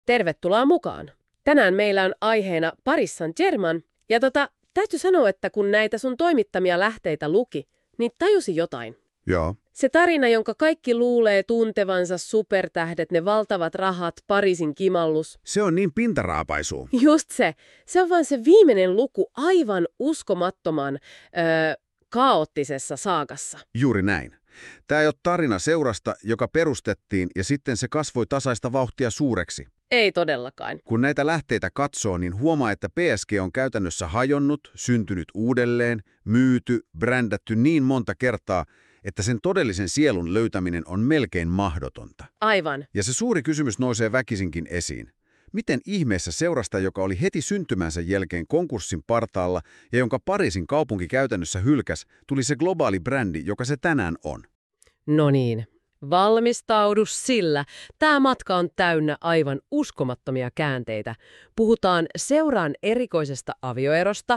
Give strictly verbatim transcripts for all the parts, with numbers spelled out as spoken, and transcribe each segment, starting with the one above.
Tervetuloa mukaan. Tänään meillä on aiheena Paris Saint-Germain. Ja tota, täytyy sanoa, että kun näitä sun toimittamia lähteitä luki, niin tajusi jotain. Joo. Se tarina, jonka kaikki luulee tuntevansa supertähdet, ne valtavat rahat, Pariisin kimallus. Se on niin pintaraapaisu. Just se. Se on vaan se viimeinen luku aivan uskomattoman öö, kaoottisessa saagassa. Juuri näin. Tämä ei ole tarina seurasta, joka perustettiin ja sitten se kasvoi tasaista vauhtia suureksi. Ei todellakaan. Kun näitä lähteitä katsoo, niin huomaa, että P S G on käytännössä hajonnut, syntynyt uudelleen, myyty, brändätty niin monta kertaa, että sen todellisen sielun löytäminen on melkein mahdotonta. Aivan. Ja se suuri kysymys nousee väkisinkin esiin. Miten ihmeessä seurasta, joka oli heti syntymänsä jälkeen konkurssin partaalla ja jonka Pariisin kaupunki käytännössä hylkäs, tuli se globaali brändi, joka se tänään on? No niin. Valmistaudu sillä. Tämä matka on täynnä aivan uskomattomia käänteitä. Puhutaan seuran erikoisesta avioerosta,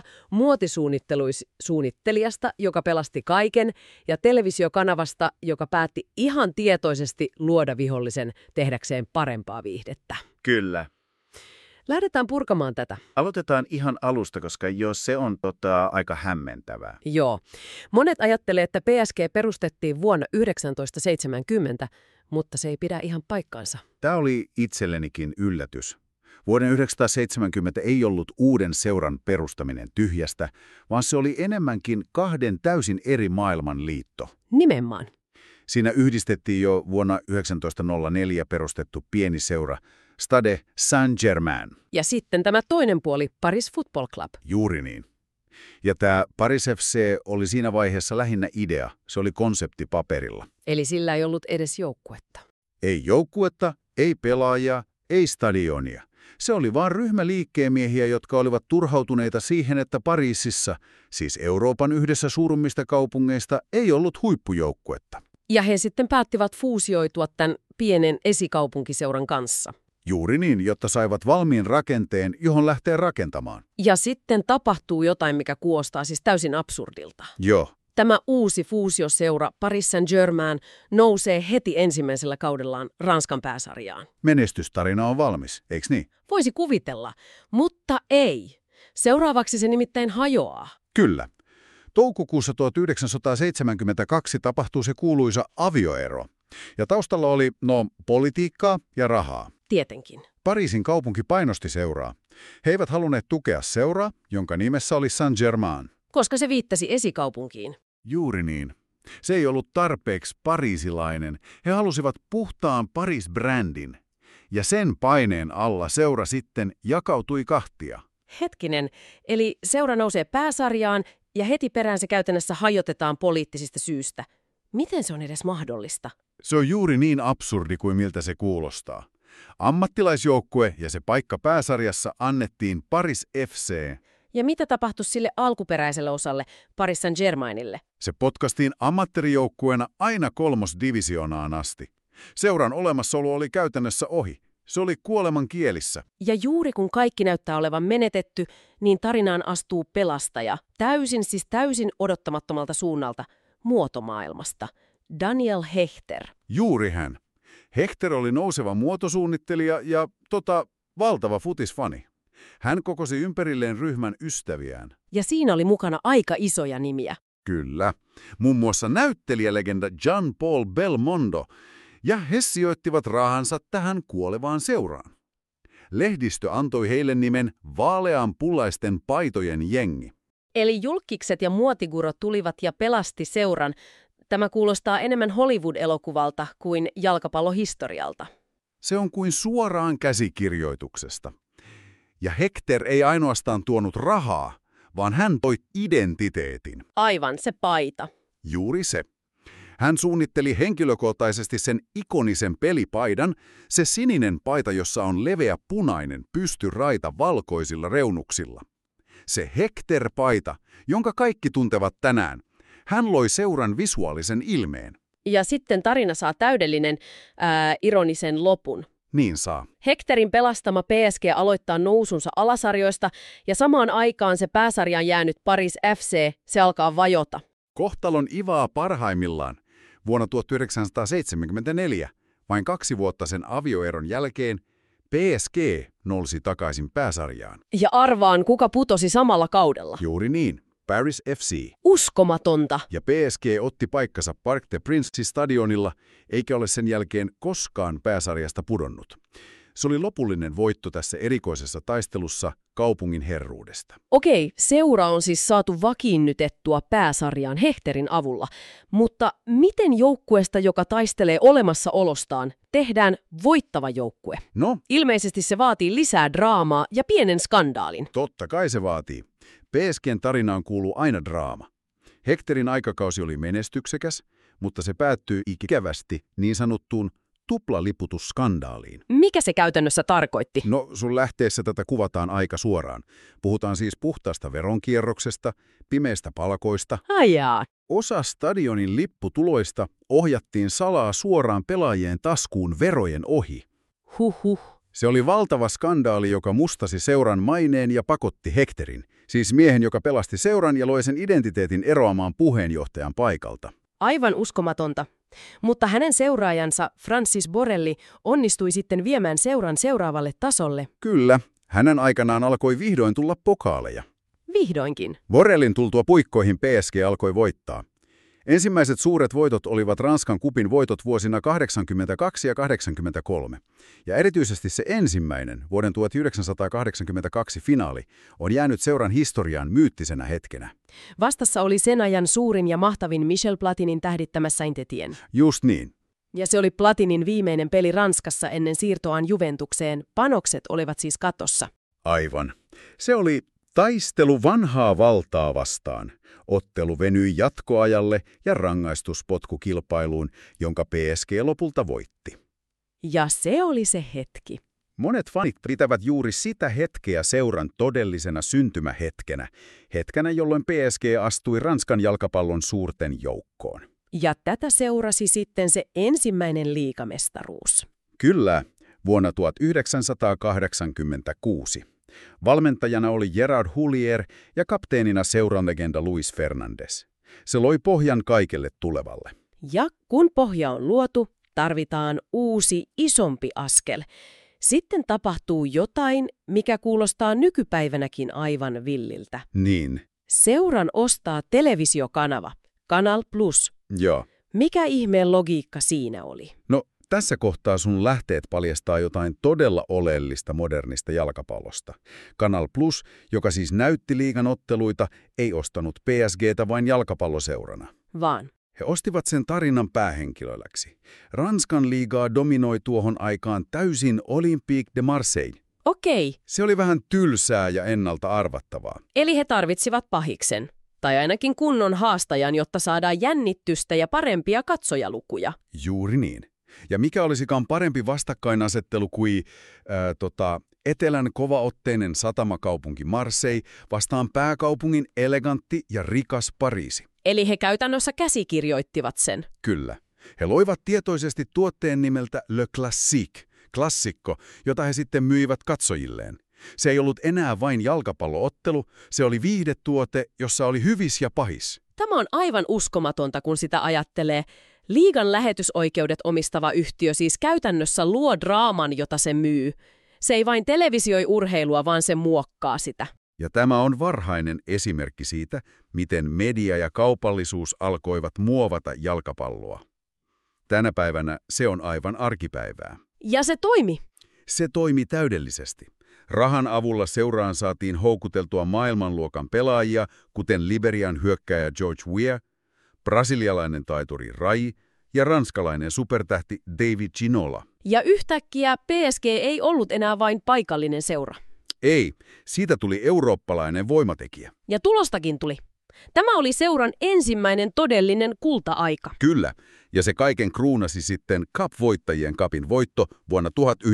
muotisuunnittelijasta, joka pelasti kaiken, ja televisiokanavasta, joka päätti ihan tietoisesti luoda vihollisen tehdäkseen parempaa viihdettä. Kyllä. Lähdetään purkamaan tätä. Aloitetaan ihan alusta, koska jo se on tota, aika hämmentävää. Joo. Monet ajattelee, että P S G perustettiin vuonna yhdeksäntoistaseitsemänkymmentä, mutta se ei pidä ihan paikkaansa. Tämä oli itsellenikin yllätys. Vuoden yhdeksänsataaseitsemänkymmentä ei ollut uuden seuran perustaminen tyhjästä, vaan se oli enemmänkin kahden täysin eri maailman liitto. Nimenomaan. Siinä yhdistettiin jo vuonna yhdeksäntoistasataaneljä perustettu pieni seura, Stade Saint-Germain. Ja sitten tämä toinen puoli, Paris Football Club. Juuri niin. Ja tämä Paris F C oli siinä vaiheessa lähinnä idea, se oli konsepti paperilla. Eli sillä ei ollut edes joukkuetta. Ei joukkuetta, ei pelaajia, ei stadionia. Se oli vain ryhmä liikkeemiehiä, jotka olivat turhautuneita siihen, että Pariisissa, siis Euroopan yhdessä suurimmista kaupungeista, ei ollut huippujoukkuetta. Ja he sitten päättivät fuusioitua tämän pienen esikaupunkiseuran kanssa. Juuri niin, jotta saivat valmiin rakenteen, johon lähtee rakentamaan. Ja sitten tapahtuu jotain, mikä kuulostaa siis täysin absurdilta. Joo. Tämä uusi fuusioseura Paris Saint-Germain nousee heti ensimmäisellä kaudellaan Ranskan pääsarjaan. Menestystarina on valmis, eikö niin? Voisi kuvitella, mutta ei. Seuraavaksi se nimittäin hajoaa. Kyllä. Toukokuussa tuhatyhdeksänsataaseitsemänkymmentäkaksi tapahtuu se kuuluisa avioero. Ja taustalla oli, no, politiikkaa ja rahaa. Tietenkin. Pariisin kaupunki painosti seuraa. He eivät halunneet tukea seuraa, jonka nimessä oli Saint-Germain. Koska se viittasi esikaupunkiin. Juuri niin. Se ei ollut tarpeeksi pariisilainen. He halusivat puhtaan Paris-brändin. Ja sen paineen alla seura sitten jakautui kahtia. Hetkinen, eli seura nousee pääsarjaan ja heti perään se käytännössä hajotetaan poliittisista syistä. Miten se on edes mahdollista? Se on juuri niin absurdi kuin miltä se kuulostaa. Ammattilaisjoukkue ja se paikka pääsarjassa annettiin Paris F C. Ja mitä tapahtui sille alkuperäiselle osalle, Paris Saint-Germainille? Se potkastiin ammattijoukkueena aina kolmosdivisioonaan asti. Seuran olemassaolo oli käytännössä ohi. Se oli kuoleman kielissä. Ja juuri kun kaikki näyttää olevan menetetty, niin tarinaan astuu pelastaja. Täysin, siis täysin odottamattomalta suunnalta, muotomaailmasta. Daniel Hechter. Juuri hän. Hechter oli nouseva muotosuunnittelija ja tota, valtava futisfani. Hän kokosi ympärilleen ryhmän ystäviään. Ja siinä oli mukana aika isoja nimiä. Kyllä. Muun muassa näyttelijälegenda Jean-Paul Belmondo. Ja he sijoittivat rahansa tähän kuolevaan seuraan. Lehdistö antoi heille nimen vaaleanpullaisten paitojen jengi. Eli julkkikset ja muotigurot tulivat ja pelasti seuran. Tämä kuulostaa enemmän Hollywood-elokuvalta kuin jalkapallohistorialta. Se on kuin suoraan käsikirjoituksesta. Ja Hechter ei ainoastaan tuonut rahaa, vaan hän toi identiteetin. Aivan, se paita. Juuri se. Hän suunnitteli henkilökohtaisesti sen ikonisen pelipaidan, se sininen paita, jossa on leveä punainen pystyraita valkoisilla reunuksilla. Se Hechter-paita, jonka kaikki tuntevat tänään. Hän loi seuran visuaalisen ilmeen. Ja sitten tarina saa täydellinen, ää, ironisen lopun. Niin saa. Hechterin pelastama P S G aloittaa nousunsa alasarjoista ja samaan aikaan se pääsarjaan jäänyt Paris F C, se alkaa vajota. Kohtalon ivaa parhaimmillaan. Vuonna tuhatyhdeksänsataaseitsemänkymmentäneljä, vain kaksi vuotta sen avioeron jälkeen, P P S G nousi takaisin pääsarjaan. Ja arvaan, kuka putosi samalla kaudella. Juuri niin, Paris F C. Uskomatonta. Ja P S G otti paikkansa Parc des Princes stadionilla, eikä ole sen jälkeen koskaan pääsarjasta pudonnut. Se oli lopullinen voitto tässä erikoisessa taistelussa kaupungin herruudesta. Okei, seura on siis saatu vakiinnytettua pääsarjaan Hechterin avulla, mutta miten joukkueesta, joka taistelee olemassaolostaan, tehdään voittava joukkue? No, Ilmeisesti se vaatii lisää draamaa ja pienen skandaalin. totta kai se vaatii. P S G:n tarinaan kuuluu aina draama. Hechterin aikakausi oli menestyksekäs, mutta se päättyi ikävästi niin sanottuun tuplaliputusskandaaliin. Mikä se käytännössä tarkoitti? No, sun lähteessä tätä kuvataan aika suoraan. Puhutaan siis puhtaasta veronkierroksesta, pimeistä palkoista. Ajaa. Osa stadionin lipputuloista ohjattiin salaa suoraan pelaajien taskuun verojen ohi. Huhhuh. Se oli valtava skandaali, joka mustasi seuran maineen ja pakotti Hechterin, siis miehen, joka pelasti seuran ja loi sen identiteetin eroamaan puheenjohtajan paikalta. Aivan uskomatonta. Mutta hänen seuraajansa Francis Borrelli onnistui sitten viemään seuran seuraavalle tasolle. Kyllä, hänen aikanaan alkoi vihdoin tulla pokaaleja. Vihdoinkin. Borrellin tultua puikkoihin P S G alkoi voittaa. Ensimmäiset suuret voitot olivat Ranskan kupin voitot vuosina kahdeksankymmentäkaksi ja kahdeksankymmentäkolme. Ja erityisesti se ensimmäinen, vuoden tuhatyhdeksänsataakahdeksankymmentäkaksi finaali, on jäänyt seuran historiaan myyttisenä hetkenä. Vastassa oli sen ajan suurin ja mahtavin Michel Platinin tähdittämä Saint-Étienne. Just niin. Ja se oli Platinin viimeinen peli Ranskassa ennen siirtoaan Juventukseen. Panokset olivat siis katossa. Aivan. Se oli taistelu vanhaa valtaa vastaan. Ottelu venyi jatkoajalle ja rangaistuspotkukilpailuun, jonka P S G lopulta voitti. Ja se oli se hetki. Monet fanit pitävät juuri sitä hetkeä seuran todellisena syntymähetkenä, hetkenä jolloin P S G astui Ranskan jalkapallon suurten joukkoon. Ja tätä seurasi sitten se ensimmäinen liigamestaruus. Kyllä, vuonna tuhatyhdeksänsataakahdeksankymmentäkuusi. Valmentajana oli Gerard Houllier ja kapteenina seuran legenda Luis Fernandes. Se loi pohjan kaikelle tulevalle. Ja kun pohja on luotu, tarvitaan uusi, isompi askel. Sitten tapahtuu jotain, mikä kuulostaa nykypäivänäkin aivan villiltä. Niin. Seuran ostaa televisiokanava, Canal Plus. Joo. Mikä ihmeen logiikka siinä oli? No, tässä kohtaa sun lähteet paljastaa jotain todella oleellista modernista jalkapallosta. Canal Plus, joka siis näytti liigan otteluita, ei ostanut P S G:tä vain jalkapalloseurana. Vaan. He ostivat sen tarinan päähenkilöläksi. Ranskan liigaa dominoi tuohon aikaan täysin Olympique de Marseille. Okei. Se oli vähän tylsää ja ennalta arvattavaa. Eli he tarvitsivat pahiksen. Tai ainakin kunnon haastajan, jotta saadaan jännittystä ja parempia katsojalukuja. Juuri niin. Ja mikä olisikaan parempi vastakkainasettelu kuin ää, tota, etelän kovaotteinen satamakaupunki Marseille vastaan pääkaupungin elegantti ja rikas Pariisi. Eli he käytännössä käsikirjoittivat sen. Kyllä. He loivat tietoisesti tuotteen nimeltä Le Classique, klassikko, jota he sitten myivät katsojilleen. Se ei ollut enää vain jalkapalloottelu, se oli viihdetuote, jossa oli hyvis ja pahis. Tämä on aivan uskomatonta, kun sitä ajattelee. Liigan lähetysoikeudet omistava yhtiö siis käytännössä luo draaman, jota se myy. Se ei vain televisioi urheilua, vaan se muokkaa sitä. Ja tämä on varhainen esimerkki siitä, miten media ja kaupallisuus alkoivat muovata jalkapalloa. Tänä päivänä se on aivan arkipäivää. Ja se toimi. Se toimi täydellisesti. Rahan avulla seuraan saatiin houkuteltua maailmanluokan pelaajia, kuten Liberian hyökkääjä George Weah, brasilialainen taituri Rai ja ranskalainen supertähti David Ginola. Ja yhtäkkiä P S G ei ollut enää vain paikallinen seura. Ei, siitä tuli eurooppalainen voimatekijä. Ja tulostakin tuli. Tämä oli seuran ensimmäinen todellinen kulta-aika. Kyllä, ja se kaiken kruunasi sitten Cup-voittajien Cupin voitto vuonna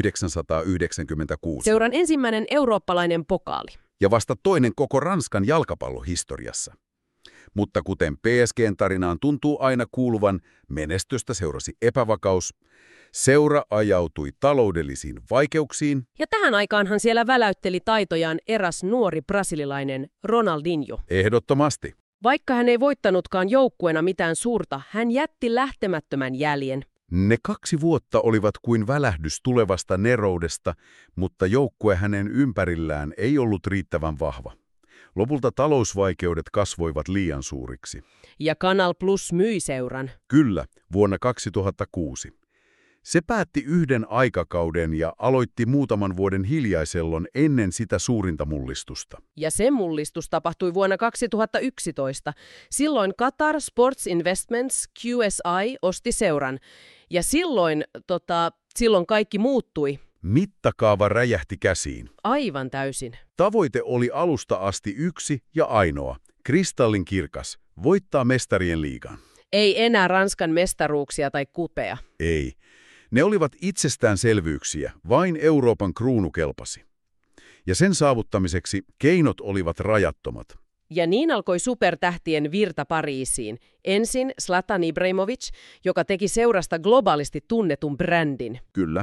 tuhatyhdeksänsataayhdeksänkymmentäkuusi. Seuran ensimmäinen eurooppalainen pokaali. Ja vasta toinen koko Ranskan jalkapallohistoriassa. Mutta kuten P S G:n tarinaan tuntuu aina kuuluvan, menestystä seurasi epävakaus. Seura ajautui taloudellisiin vaikeuksiin. Ja tähän aikaanhan siellä väläytteli taitojaan eräs nuori brasililainen Ronaldinho. Ehdottomasti. Vaikka hän ei voittanutkaan joukkueena mitään suurta, hän jätti lähtemättömän jäljen. Ne kaksi vuotta olivat kuin välähdys tulevasta neroudesta, mutta joukkue hänen ympärillään ei ollut riittävän vahva. Lopulta talousvaikeudet kasvoivat liian suuriksi. Ja Canal Plus myi seuran. Kyllä, vuonna kaksituhattakuusi. Se päätti yhden aikakauden ja aloitti muutaman vuoden hiljaisellon ennen sitä suurinta mullistusta. Ja se mullistus tapahtui vuonna kaksituhattayksitoista. Silloin Qatar Sports Investments Q S I osti seuran. Ja silloin, tota, silloin kaikki muuttui. Mittakaava räjähti käsiin. Aivan täysin. Tavoite oli alusta asti yksi ja ainoa, kristallinkirkas, voittaa mestarien liigan. Ei enää Ranskan mestaruuksia tai kupea. Ei. Ne olivat itsestäänselvyyksiä, vain Euroopan kruunu kelpasi. Ja sen saavuttamiseksi keinot olivat rajattomat. Ja niin alkoi supertähtien virta Pariisiin. Ensin Zlatan Ibrahimovic, joka teki seurasta globaalisti tunnetun brändin. Kyllä.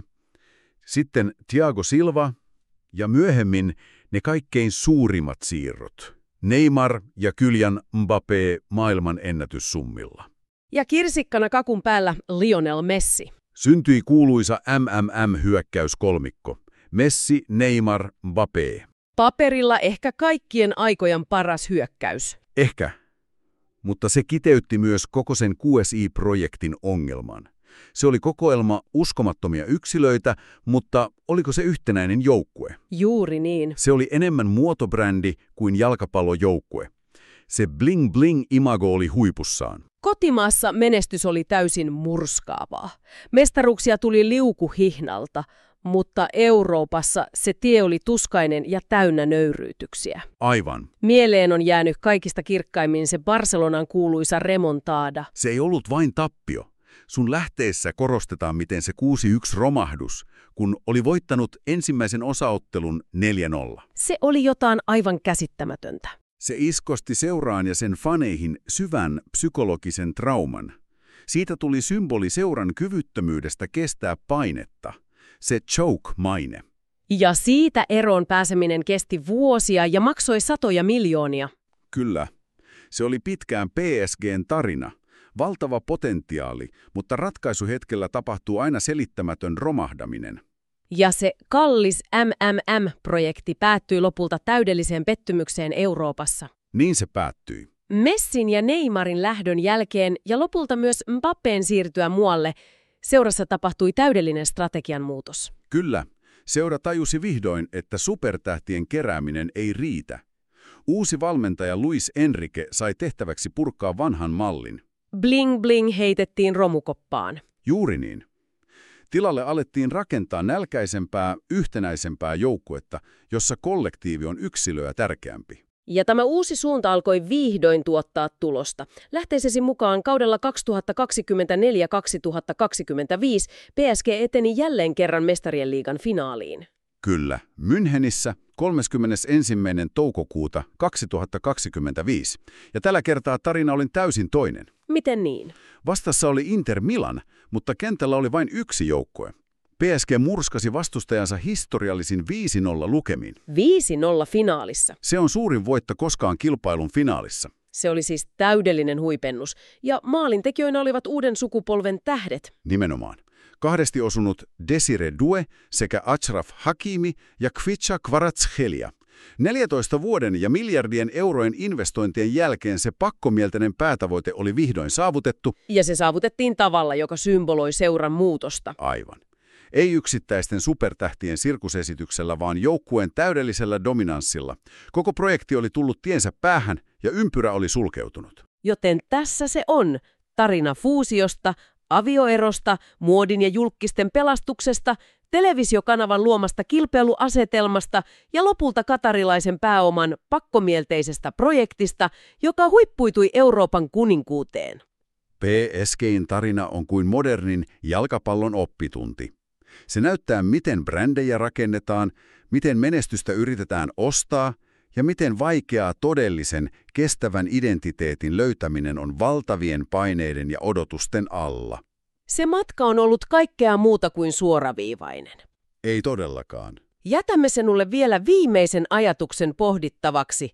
Sitten Thiago Silva ja myöhemmin ne kaikkein suurimmat siirrot. Neymar ja Kylian Mbappé maailman ennätyssummilla. Ja kirsikkana kakun päällä Lionel Messi. Syntyi kuuluisa M M M-hyökkäyskolmikko. Messi, Neymar, Mbappé. Paperilla ehkä kaikkien aikojen paras hyökkäys. Ehkä. Mutta se kiteytti myös koko sen Q S I-projektin ongelman. Se oli kokoelma uskomattomia yksilöitä, mutta oliko se yhtenäinen joukkue? Juuri niin. Se oli enemmän muotobrändi kuin jalkapallojoukkue. Se bling-bling-imago oli huipussaan. Kotimaassa menestys oli täysin murskaavaa. Mestaruuksia tuli liukuhihnalta, mutta Euroopassa se tie oli tuskainen ja täynnä nöyryytyksiä. Aivan. Mieleen on jäänyt kaikista kirkkaimmin se Barcelonan kuuluisa remontada. Se ei ollut vain tappio. Sun lähteessä korostetaan, miten se kuusi yksi romahdus, kun oli voittanut ensimmäisen osaottelun neljä nolla. Se oli jotain aivan käsittämätöntä. Se iskosti seuraan ja sen faneihin syvän psykologisen trauman. Siitä tuli symboli seuran kyvyttömyydestä kestää painetta. Se choke-maine. Ja siitä eroon pääseminen kesti vuosia ja maksoi satoja miljoonia. Kyllä. Se oli pitkään P S G:n tarina. Valtava potentiaali, mutta ratkaisuhetkellä tapahtuu aina selittämätön romahdaminen. Ja se kallis M M M-projekti päättyi lopulta täydelliseen pettymykseen Euroopassa. Niin se päättyi. Messin ja Neymarin lähdön jälkeen ja lopulta myös Mbappén siirtyä muualle seurassa tapahtui täydellinen strategian muutos. Kyllä. Seura tajusi vihdoin, että supertähtien kerääminen ei riitä. Uusi valmentaja Luis Enrique sai tehtäväksi purkaa vanhan mallin. Bling bling heitettiin romukoppaan. Juuri niin. Tilalle alettiin rakentaa nälkäisempää, yhtenäisempää joukkuetta, jossa kollektiivi on yksilöä tärkeämpi. Ja tämä uusi suunta alkoi vihdoin tuottaa tulosta. Lähteisesi mukaan kaudella kaksituhattakaksikymmentäneljä kaksituhattakaksikymmentäviisi P S G eteni jälleen kerran mestarien liigan finaaliin. Kyllä, Münchenissä kolmaskymmenesensimmäinen toukokuuta kaksituhattakaksikymmentäviisi. Ja tällä kertaa tarina oli täysin toinen. Miten niin? Vastassa oli Inter Milan, mutta kentällä oli vain yksi joukkue. P S G murskasi vastustajansa historiallisin viisi nolla lukemin. viisi nolla finaalissa. Se on suurin voitto koskaan kilpailun finaalissa. Se oli siis täydellinen huipennus, ja maalintekijöinä olivat uuden sukupolven tähdet. Nimenomaan. Kahdesti osunut Desire Doué sekä Achraf Hakimi ja Kvicha Kvaratskhelia. neljäntoista vuoden ja miljardien eurojen investointien jälkeen se pakkomielteinen päätavoite oli vihdoin saavutettu. Ja se saavutettiin tavalla, joka symboloi seuran muutosta. Aivan. Ei yksittäisten supertähtien sirkusesityksellä, vaan joukkueen täydellisellä dominanssilla. Koko projekti oli tullut tiensä päähän ja ympyrä oli sulkeutunut. Joten tässä se on. Tarina fuusiosta, avioerosta, muodin ja julkisten pelastuksesta, televisiokanavan luomasta kilpailuasetelmasta ja lopulta katarilaisen pääoman pakkomielteisestä projektista, joka huippuitui Euroopan kuninkuuteen. P S G:n tarina on kuin modernin jalkapallon oppitunti. Se näyttää, miten brändejä rakennetaan, miten menestystä yritetään ostaa ja miten vaikeaa todellisen, kestävän identiteetin löytäminen on valtavien paineiden ja odotusten alla. Se matka on ollut kaikkea muuta kuin suoraviivainen. Ei todellakaan. Jätämme sinulle vielä viimeisen ajatuksen pohdittavaksi.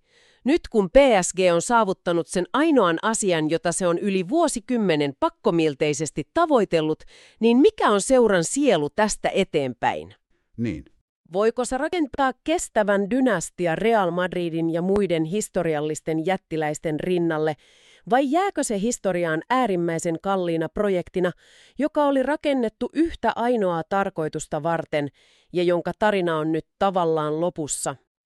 Nyt kun P S G on saavuttanut sen ainoan asian, jota se on yli vuosikymmenen pakkomielteisesti tavoitellut, niin mikä on seuran sielu tästä eteenpäin? Niin. Voiko se rakentaa kestävän dynastia Real Madridin ja muiden historiallisten jättiläisten rinnalle, vai jääkö se historiaan äärimmäisen kalliina projektina, joka oli rakennettu yhtä ainoaa tarkoitusta varten ja jonka tarina on nyt tavallaan lopussa?